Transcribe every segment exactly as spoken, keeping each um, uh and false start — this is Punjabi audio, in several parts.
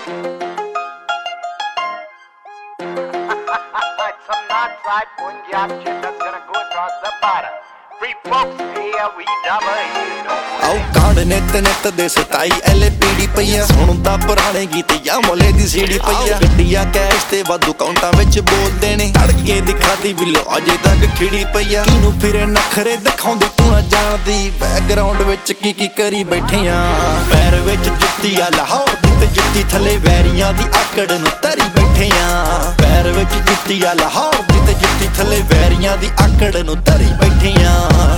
Some Northside Punjab shit that's gonna go across the border. Free folks, here we double here, no ਆਉ ਕਾਂਡ ਨਿੱਤ ਨਿੱਤ ਦੇ ਸਤਾਈ ਐਲ ਪੀ ਡੀ ਪਈਆ ਸੁਣਦਾ ਪੁਰਾਣੇ ਗੀਤ ਜਾਂ ਮੋਲੇ ਦੀ ਸੀੜੀ ਪਈਆ ਗੱਡੀਆਂ ਕੈਸ਼ ਤੇ ਵਾਧੂ ਕਾਊਂਟਾਂ ਵਿੱਚ ਬੋਲਦੇ ਨੇ ਤੜਕੇ ਦਿਖਾਦੀ ਬਿੱਲੋ ਅਜੇ ਤੱਕ ਖਿੜੀ ਪਈਆ ਕਿਨੂੰ ਫਿਰੇ ਨਖਰੇ ਦਿਖਾਉਂਦੀ ਤੂੰ ਨਾ ਜਾਣਦੀ ਬੈਕਗ੍ਰਾਉਂਡ ਵਿੱਚ ਕੀ ਕੀ ਕਰੀ ਬੈਠੇ ਆ ਪੈਰ ਵਿੱਚ ਜੁੱਤੀ ਆ ਲਾਹੌਰ ਦੀ ਤੇ ਜੁੱਤੀ ਥੱਲੇ ਵੈਰੀਆਂ ਦੀ ਆਕੜ ਨੂੰ ਤਰੀ ਬੈਠੇ ਆ ਪੈਰ ਵਿੱਚ ਜੁੱਤੀ ਆ ਲਾਹੌਰ ਦੀ ਤੇ ਜੁੱਤੀ ਥੱਲੇ ਵੈਰੀਆਂ ਦੀ ਆਕੜ ਨੂੰ ਤਰੀ ਬੈਠੇ ਆ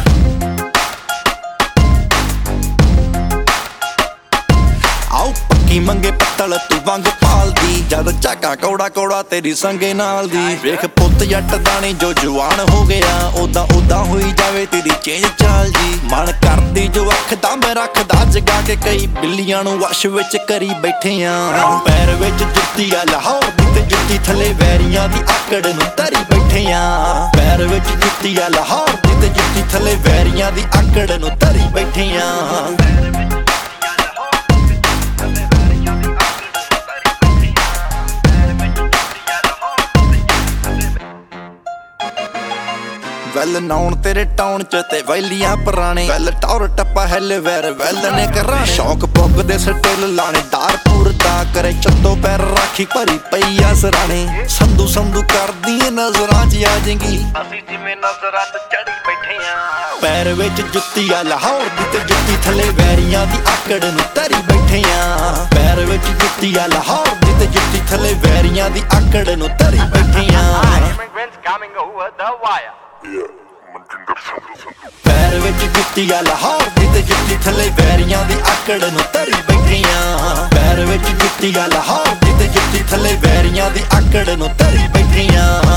ਆਉ ਪੱਕੀ ਮੰਗੇ ਪੱਤਲ ਤੂੰ ਵੰਗ ਪਾਲਦੀ ਜਦ ਝਾਕਾ ਕੌੜਾ ਕੌੜਾ ਤੇਰੀ ਸੰਗੇ ਨਾਲ ਦੀ ਵੇਖ ਪੁੱਤ ਜੱਟ ਦਾਣੀ ਜੋ ਜਵਾਨ ਹੋ ਗਿਆ ਉਦਾਂ ਉਦਾਂ ਹੋਈ ਜਾਵੇ ਤੇਰੀ ਚੇਂਜ ਚਾਲ ਜੀ ਮਨ ਕਰਦੀ ਜੋ ਅੱਖ ਦਾ ਮੈਂ ਰੱਖਦਾ ਜਗਾ ਕੇ ਕਈ ਬਿੱਲੀਆਂ ਨੂੰ ਵਸ਼ ਵਿੱਚ ਕਰੀ ਬੈਠੇ ਆ ਪੈਰ ਵਿੱਚ ਜੁੱਤੀ ਆ ਲਾਹੌਰ ਦੀ ਤੇ ਜੁੱਤੀ ਥੱਲੇ ਵੈਰੀਆਂ ਦੀ ਆਕੜ ਨੂੰ ਤਰੀ ਬੈਠੇ ਆ ਪੈਰ ਵਿੱਚ ਜੁੱਤੀ ਆ ਲਾਹੌਰ ਦੀ ਤੇ ਜੁੱਤੀ ਥੱਲੇ ਵੈਰੀਆਂ ਦੀ ਆਕੜ ਨੂੰ ਤਰੀ ਬੈਠੇ ਆ ਵੈਲ ਨਾਉਣ ਤੇਰੇ ਟਾਉਣ ਚ ਤੇ ਵੈਲੀਆਂ ਪੁਰਾਣੇ ਵੈਲ ਟੌਰ ਟੱਪਾ ਹੈਲ ਵੈਰ ਵੈਲ ਨੇ ਕਰਾਂ ਸ਼ੌਕ ਪੁੱਗ ਦੇ ਸਟਿਲ ਲਾਣੇ ਦਾਰਪੁਰ ਦਾ ਕਰੇ ਚੱਤੋ ਪੈਰ ਰਾਖੀ ਭਰੀ ਪਈ ਆ ਸਰਾਣੇ ਸੰਧੂ ਸੰਧੂ ਕਰਦੀ ਨਜ਼ਰਾਂ ਚ ਆ ਜਾਏਗੀ ਅਸੀਂ ਜਿਵੇਂ ਨਜ਼ਰਾਂ ਤੇ ਚੜੀ ਬੈਠੇ ਆ ਪੈਰ ਵਿੱਚ ਜੁੱਤੀ ਆ ਲਾਹੌਰ ਦੀ ਤੇ ਜੁੱਤੀ ਥੱਲੇ ਵੈਰੀਆਂ ਦੀ ਆਕੜ ਨੂੰ ਤਰੀ ਬੈਠੇ ਆ ਪੈਰ ਵਿੱਚ ਜੁੱਤੀ ਆ ਲਾਹੌਰ ਦੀ ਤੇ ਜੁੱਤੀ ਥੱਲੇ ਵੈਰੀਆਂ ਦੀ ਆਕੜ ਨੂੰ ਤਰੀ ਬੈਠੇ ਆ ਪੈਰ ਵਿੱਚ ਜੁੱਤੀ ਆ ਲਾਹੌਰ ਦੀ ਤੇ ਜੁੱਤੀ ਥੱਲੇ ਵੈਰੀਆਂ ਦੀ ਆਕੜ ਨੂੰ ਤਰੀ ਬੈਠੇ ਆ ਪੈਰ ਵਿੱਚ ਜੁੱਤੀ ਆ ਲਾਹੌਰ ਦੀ ਤੇ ਜੁੱਤੀ ਥੱਲੇ ਵੈਰੀਆਂ ਦੀ ਆਕੜ ਨੂੰ ਤਰੀ ਬੈਠੇ ਆ